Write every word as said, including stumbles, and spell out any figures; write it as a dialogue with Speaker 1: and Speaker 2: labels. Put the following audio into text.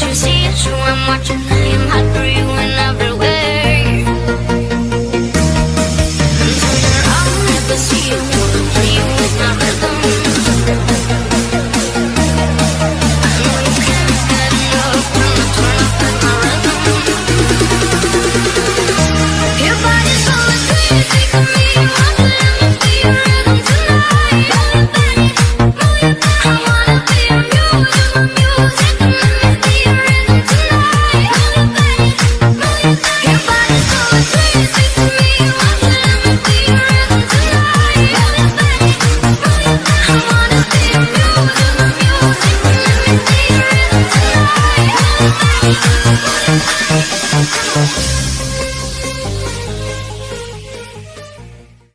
Speaker 1: you see it true? I'm watching, I am hot for you.